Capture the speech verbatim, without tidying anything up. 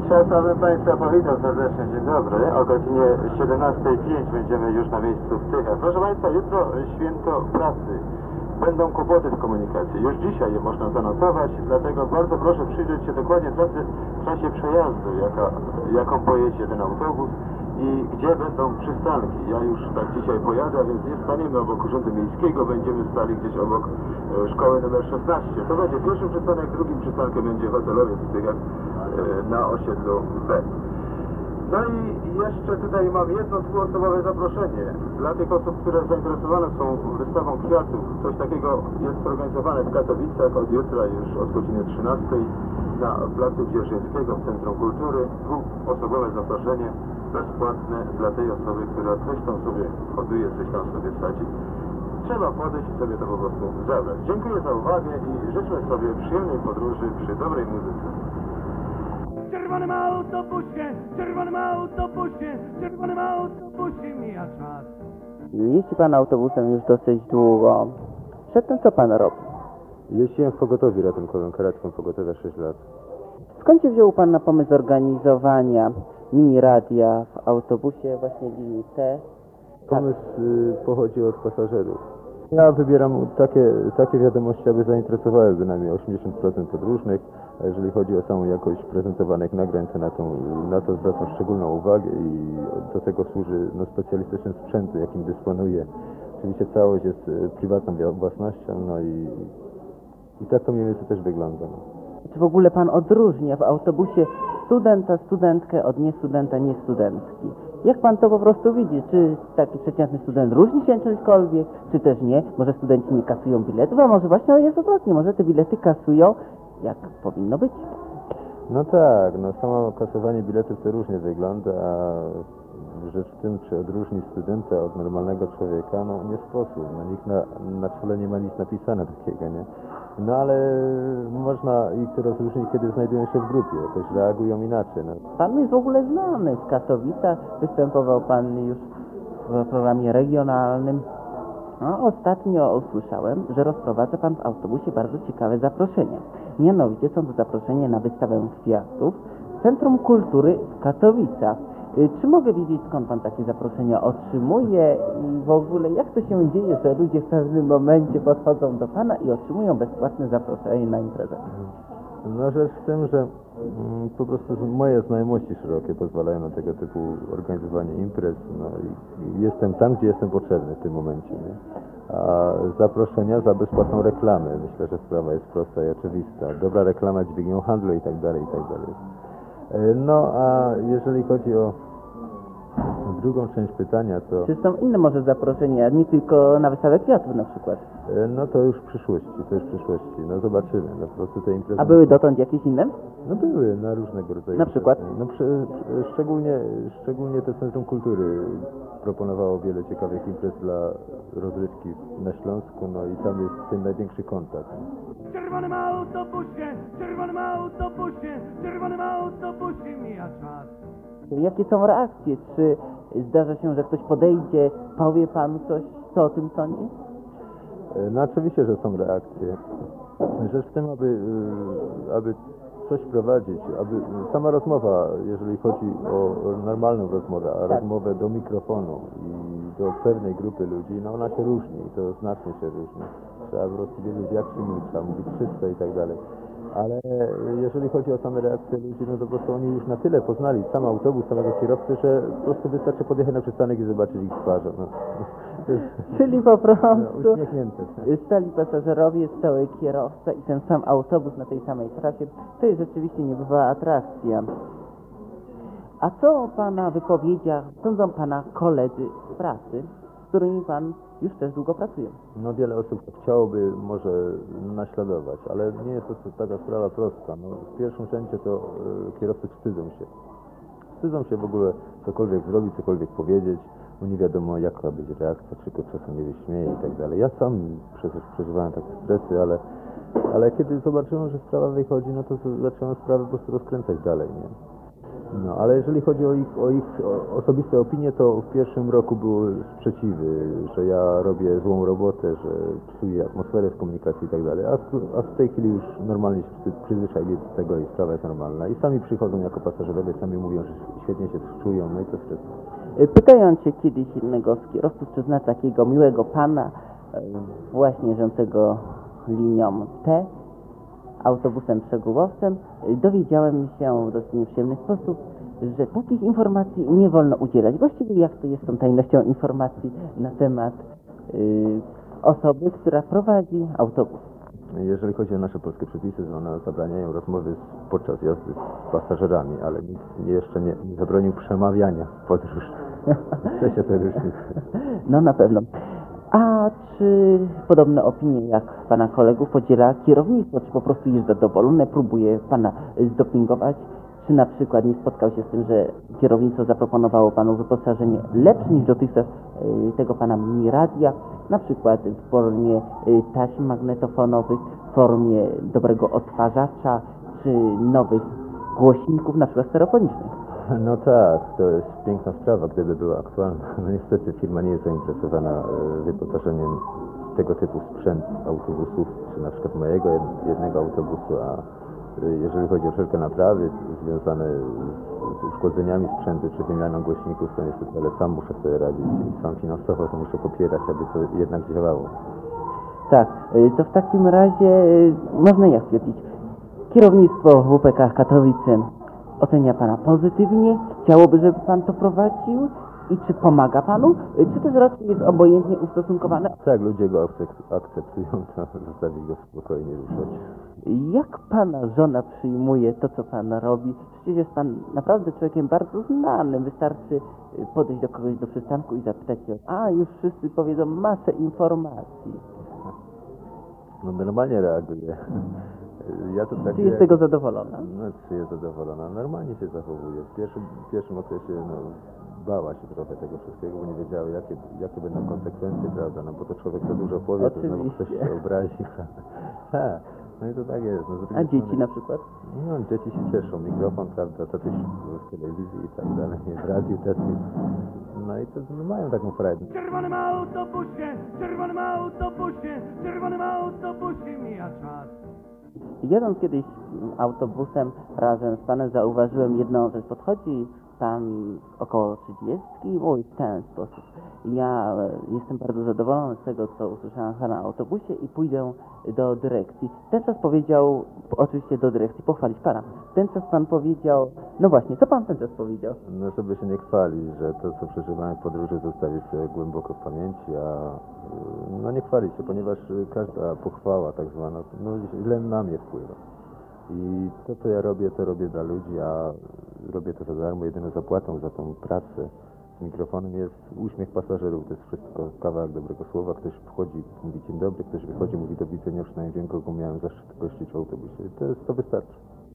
Szanowni Państwa, powitam serdecznie, dzień dobry. O godzinie siedemnasta pięć będziemy już na miejscu w Tychach. Proszę Państwa, jutro święto pracy. Będą kłopoty w komunikacji. Już dzisiaj je można zanotować, dlatego bardzo proszę przyjrzeć się dokładnie pracy w czasie przejazdu, jaka, jaką pojedzie ten autobus i gdzie będą przystanki. Ja już tak dzisiaj pojadę, a więc nie staniemy obok Urzędu Miejskiego, będziemy stali gdzieś obok e, szkoły numer szesnaście. To będzie pierwszy przystanek, drugim przystankiem będzie hotelowiec w Tychach e, na osiedlu B. No i jeszcze tutaj mam jedno dwuosobowe zaproszenie dla tych osób, które zainteresowane są wystawą kwiatów. Coś takiego jest organizowane w Katowicach od jutra już od godziny trzynastej na placu Dzierżyńskiego w Centrum Kultury. Dwuosobowe zaproszenie bezpłatne dla tej osoby, która coś tam sobie hoduje, coś tam sobie sadzi. Trzeba podejść i sobie to po prostu zabrać. Dziękuję za uwagę i życzę sobie przyjemnej podróży przy dobrej muzyce. W czerwonym autobusie, w czerwonym autobusie, w czerwonym autobusie mija czas. Jeździ pan autobusem już dosyć długo. Przedtem co pan robi? Jeździłem w pogotowiu ratunkowym, karetką pogotowia sześć lat. Skąd się wziął pan na pomysł zorganizowania mini radia w autobusie właśnie linii T? Pomysł y, pochodzi od pasażerów. Ja wybieram takie, takie wiadomości, aby zainteresowały bynajmniej osiemdziesiąt procent podróżnych, a jeżeli chodzi o samą jakość prezentowanych nagrań, to na, tą, na to zwracam szczególną uwagę i do tego służy no, specjalistyczny sprzęt, jakim dysponuję. Oczywiście całość jest y, prywatną własnością, no i, i tak to mniej więcej też wygląda. No. Czy w ogóle pan odróżnia w autobusie studenta, studentkę od niestudenta, niestudentki? Jak pan to po prostu widzi? Czy taki przeciętny student różni się czymśkolwiek, czy też nie? Może studenci nie kasują biletów, a może właśnie jest odwrotnie, może te bilety kasują jak powinno być? No tak, no samo kasowanie biletów to różnie wygląda, a rzecz w tym, czy odróżni studenta od normalnego człowieka, no nie sposób. No, nikt na, na czole nie ma nic napisane takiego, nie? No ale można ich rozróżnić, kiedy znajdują się w grupie, jakoś reagują inaczej. No. Pan jest w ogóle znany w Katowicach, występował pan już w programie regionalnym. No, ostatnio usłyszałem, że rozprowadza pan w autobusie bardzo ciekawe zaproszenia. Mianowicie są to zaproszenia na wystawę kwiatów w Centrum Kultury w Katowicach. Czy mogę wiedzieć, skąd pan takie zaproszenia otrzymuje i w ogóle jak to się dzieje, że ludzie w pewnym momencie podchodzą do pana i otrzymują bezpłatne zaproszenie na imprezę? No rzecz w tym, że mm, po prostu moje znajomości szerokie pozwalają na tego typu organizowanie imprez, no i jestem tam, gdzie jestem potrzebny w tym momencie, nie? A zaproszenia za bezpłatną reklamę, myślę, że sprawa jest prosta i oczywista. Dobra reklama dźwignią handlu i tak dalej, i tak dalej. No a jeżeli chodzi o drugą część pytania, to... Czy są inne może zaproszenia, nie tylko na wystawę kwiatów na przykład? No to już w przyszłości, to już w przyszłości, no zobaczymy, no po prostu te imprezy... A były dotąd jakieś inne? No były, na różnego rodzaju... Na przykład? No przy, szczególnie, szczególnie to Centrum Kultury proponowało wiele ciekawych imprez dla rozrywki na Śląsku, no i tam jest ten największy kontakt. W czerwonym autobusie, w czerwonym autobusie, w czerwonym autobusie mija czas. Jakie są reakcje? Czy zdarza się, że ktoś podejdzie, powie panu coś, co o tym sądzi? No oczywiście, że są reakcje. Rzecz w tym, aby, aby coś prowadzić, aby sama rozmowa, jeżeli chodzi o normalną rozmowę, a tak. rozmowę do mikrofonu i do pewnej grupy ludzi, no ona się różni, to znacznie się różni. Trzeba po prostu wiedzieć, jak się mówi, trzeba mówić czysto i tak dalej. Ale jeżeli chodzi o same reakcje ludzi, no to po prostu oni już na tyle poznali sam autobus, samego kierowcę, że po prostu wystarczy podjechać na przystanek i zobaczyć ich twarze. No. Czyli po prostu no, uśmiechnięte. stali pasażerowie, stały kierowca i ten sam autobus na tej samej trasie. To jest rzeczywiście niebywała atrakcja. A co o pana wypowiedziach sądzą pana koledzy z pracy, z którymi pan już też długo pracuje? No wiele osób chciałoby może naśladować, ale nie jest to taka sprawa prosta. No, w pierwszym rzędzie to y, kierowcy wstydzą się. Wstydzą się w ogóle cokolwiek zrobić, cokolwiek powiedzieć, bo nie wiadomo jaka być reakcja, czy go czasem nie wyśmieje i tak dalej. Ja sam przecież przeżywałem takie stresy, ale, ale kiedy zobaczyłem, że sprawa wychodzi, no to zacząłem sprawę po prostu rozkręcać dalej, nie? No, ale jeżeli chodzi o ich, o ich o osobiste opinie, to w pierwszym roku były sprzeciwy, że ja robię złą robotę, że psuję atmosferę w komunikacji i tak dalej, a, w- a w tej chwili już normalnie się wszyscy przyzwyczaili do tego i sprawa jest normalna. I sami przychodzą jako pasażerowie, sami mówią, że świetnie się czują, no i to jest wszystko. Y, Pytając się kiedyś innego z kierowców, czy zna takiego miłego pana, y, właśnie jeżdżącego linią T, autobusem przegubowcem, y, dowiedziałem się w dosyć nieprzyjemny sposób, że takich informacji nie wolno udzielać. Właściwie jak to jest z tą tajnością informacji na temat y, osoby, która prowadzi autobus? Jeżeli chodzi o nasze polskie przepisy, to one zabraniają rozmowy z, podczas jazdy z pasażerami, ale nikt jeszcze nie, nie zabronił przemawiania w podróży. To się to różni. No na pewno. A czy podobne opinie jak pana kolegów podziela kierownictwo? Czy po prostu jest zadowolone, próbuje pana zdopingować? Czy na przykład nie spotkał się z tym, że kierownictwo zaproponowało panu wyposażenie lepsze niż dotychczas y, tego pana mini radia, na przykład w formie y, taśm magnetofonowych, w formie dobrego odtwarzacza, czy nowych głośników, na przykład stereofonicznych? No tak, to jest piękna sprawa, gdyby była aktualna. No niestety firma nie jest zainteresowana e, wyposażeniem tego typu sprzęt autobusów, czy na przykład mojego jed- jednego autobusu, a e, jeżeli chodzi o wszelkie naprawy związane z, z uszkodzeniami sprzętu, czy wymianą głośników, to niestety, ale sam muszę sobie radzić i sam finansowo to muszę popierać, aby to jednak działało. Tak, y, to w takim razie y, można jak stwierdzić, kierownictwo W P K Katowice ocenia pana pozytywnie, chciałoby, żeby pan to prowadził i czy pomaga panu, y, czy też raczej jest obojętnie ustosunkowane? Tak, ludzie go akcep- akceptują, to zostawić go spokojnie ruszać. Jak pana żona przyjmuje to, co pan robi? Przecież jest pan naprawdę człowiekiem bardzo znanym. Wystarczy y, podejść do kogoś do przystanku i zapytać się, a już wszyscy powiedzą masę informacji. No normalnie reaguje. Ja to tak Czy jest z tego zadowolona? No, czy jest zadowolona? Normalnie się zachowuje. W pierwszym, w pierwszym okresie no, bała się trochę tego wszystkiego, bo nie wiedziała, jakie, jakie będą konsekwencje, prawda? No bo to człowiek za dużo powie, to znowu ktoś Oczywiście. się obrazi, prawda? Ha, no i to tak jest. No, z drugiej A dzieci strony- na przykład? No, dzieci się cieszą. Mikrofon, prawda? Tatuś w telewizji i tak dalej, w radiu też. No i to no, mają taką frajdę. W czerwonym autobusie, w czerwonym autobusie, w czerwonym autobusie mija czas. Jadąc kiedyś autobusem razem z panem zauważyłem jedną rzecz. Podchodzi pan około trzydziestki i mówi w ten sposób. Ja e, jestem bardzo zadowolony z tego, co usłyszałem w pana autobusie i pójdę do dyrekcji. Ten czas powiedział, oczywiście do dyrekcji, pochwalić pana. Ten czas pan powiedział, no właśnie, co pan ten czas powiedział? No, żeby się nie chwalić, że to, co przeżywałem w podróży, zostawić sobie głęboko w pamięci, a y, no nie chwalić się, ponieważ y, każda pochwała tak zwana, no źle na mnie wpływa. I to, co ja robię, to robię dla ludzi, a robię to za darmo. Jedyną zapłatą za tą pracę z mikrofonem jest uśmiech pasażerów. To jest wszystko, kawałek dobrego słowa. Ktoś wchodzi, mówi dzień dobry, ktoś wychodzi, mówi do widzenia, przynajmniej wiem, kogo miałem zaszczyt gościć w autobusie. To, jest, to wystarczy.